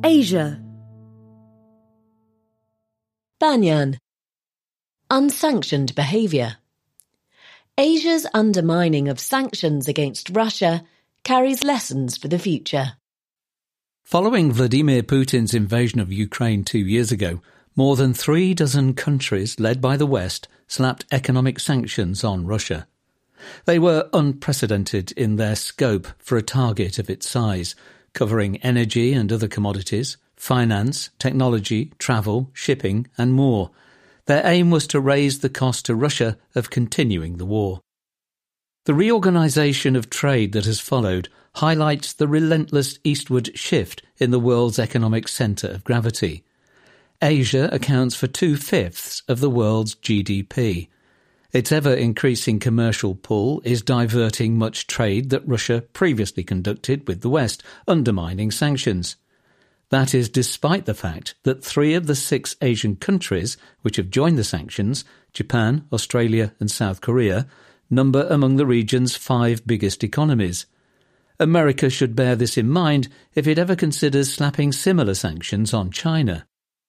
Asia. Banyan. Unsanctioned behaviour. Asia's undermining of sanctions against Russia carries lessons for the future. Following Vladimir Putin's invasion of Ukraine 2 years ago, more than 36 countries led by the West slapped economic sanctions on Russia. They were unprecedented in their scope for a target of its size, covering energy and other commodities, finance, technology, travel, shipping and more. Their aim was to raise the cost to Russia of continuing the war. The reorganisation of trade that has followed highlights the relentless eastward shift in the world's economic centre of gravity. Asia accounts for 2/5 of the world's GDP. Its ever-increasing commercial pull is diverting much trade that Russia previously conducted with the West, undermining sanctions. That is despite the fact that 3 of the 6 Asian countries which have joined the sanctions, Japan, Australia and South Korea, number among the region's 5 biggest economies. America should bear this in mind if it ever considers slapping similar sanctions on China.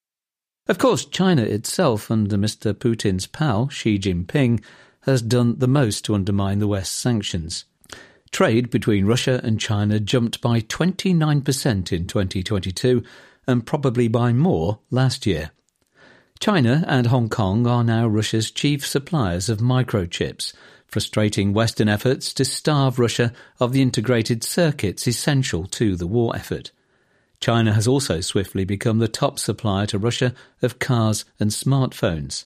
Of course, China itself, under Mr. Putin's pal, Xi Jinping, has done the most to undermine the West's sanctions. Trade between Russia and China jumped by 29% in 2022 and probably by more last year. China and Hong Kong are now Russia's chief suppliers of microchips, frustrating Western efforts to starve Russia of the integrated circuits essential to the war effort. China has also swiftly become the top supplier to Russia of cars and smartphones.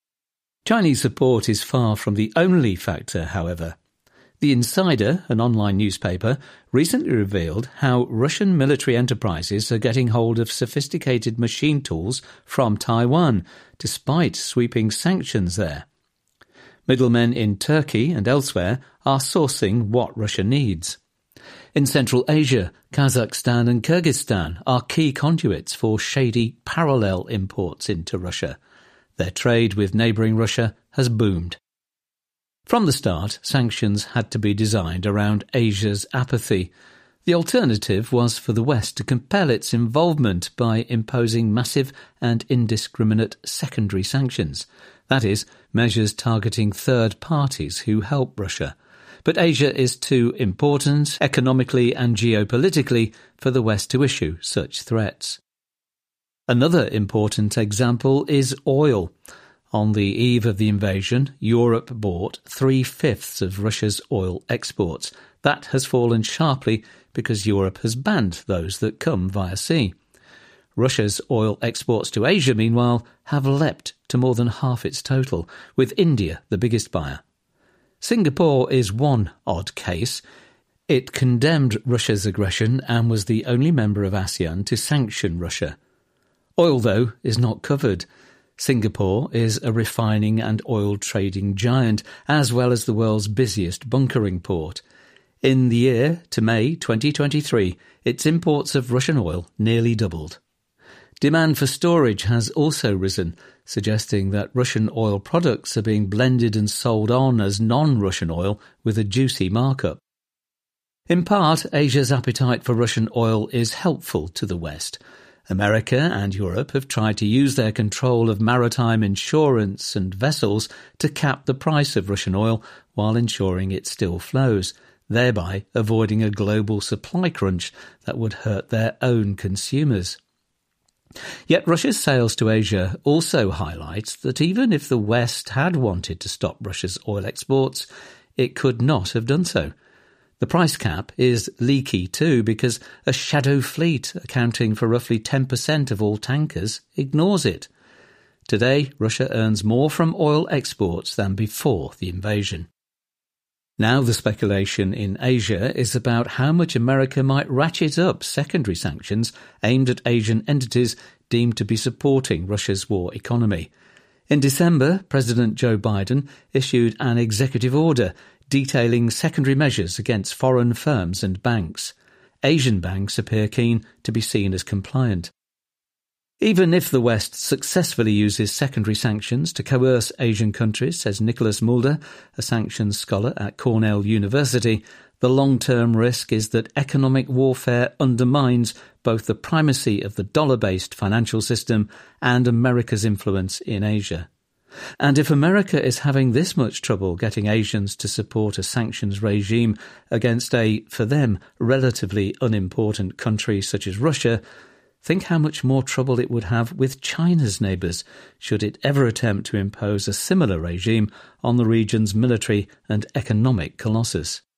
Chinese support is far from the only factor, however. The Insider, an online newspaper, recently revealed how Russian military enterprises are getting hold of sophisticated machine tools from Taiwan, despite sweeping sanctions there. Middlemen in Turkey and elsewhere are sourcing what Russia needs. In Central Asia, Kazakhstan and Kyrgyzstan are key conduits for shady parallel imports into Russia. Their trade with neighbouring Russia has boomed. From the start, sanctions had to be designed around Asia's apathy. The alternative was for the West to compel its involvement by imposing massive and indiscriminate secondary sanctions, that is, measures targeting third parties who help Russia. But Asia is too important, economically and geopolitically, for the West to issue such threats. Another important example is oil. On the eve of the invasion, Europe bought 3/5 of Russia's oil exports. That has fallen sharply because Europe has banned those that come via sea. Russia's oil exports to Asia, meanwhile, have leapt to more than half its total, with India the biggest buyer. Singapore is one odd case. It condemned Russia's aggression and was the only member of ASEAN to sanction Russia. Oil, though, is not covered. Singapore is a refining and oil trading giant, as well as the world's busiest bunkering port. In the year to May 2023, its imports of Russian oil nearly doubled. Demand for storage has also risen, suggesting that Russian oil products are being blended and sold on as non-Russian oil with a juicy markup. In part, Asia's appetite for Russian oil is helpful to the West. America and Europe have tried to use their control of maritime insurance and vessels to cap the price of Russian oil while ensuring it still flows, thereby avoiding a global supply crunch that would hurt their own consumers. Yet Russia's sales to Asia also highlights that even if the West had wanted to stop Russia's oil exports, it could not have done so. The price cap is leaky too because a shadow fleet accounting for roughly 10% of all tankers ignores it. Today, Russia earns more from oil exports than before the invasion. Now the speculation in Asia is about how much America might ratchet up secondary sanctions aimed at Asian entities deemed to be supporting Russia's war economy. In December, President Joe Biden issued an executive order detailing secondary measures against foreign firms and banks. Asian banks appear keen to be seen as compliant. Even if the West successfully uses secondary sanctions to coerce Asian countries, says Nicholas Mulder, a sanctions scholar at Cornell University, the long-term risk is that economic warfare undermines both the primacy of the dollar-based financial system and America's influence in Asia. And if America is having this much trouble getting Asians to support a sanctions regime against a, for them, relatively unimportant country such as Russia, think how much more trouble it would have with China's neighbours should it ever attempt to impose a similar regime on the region's military and economic colossus.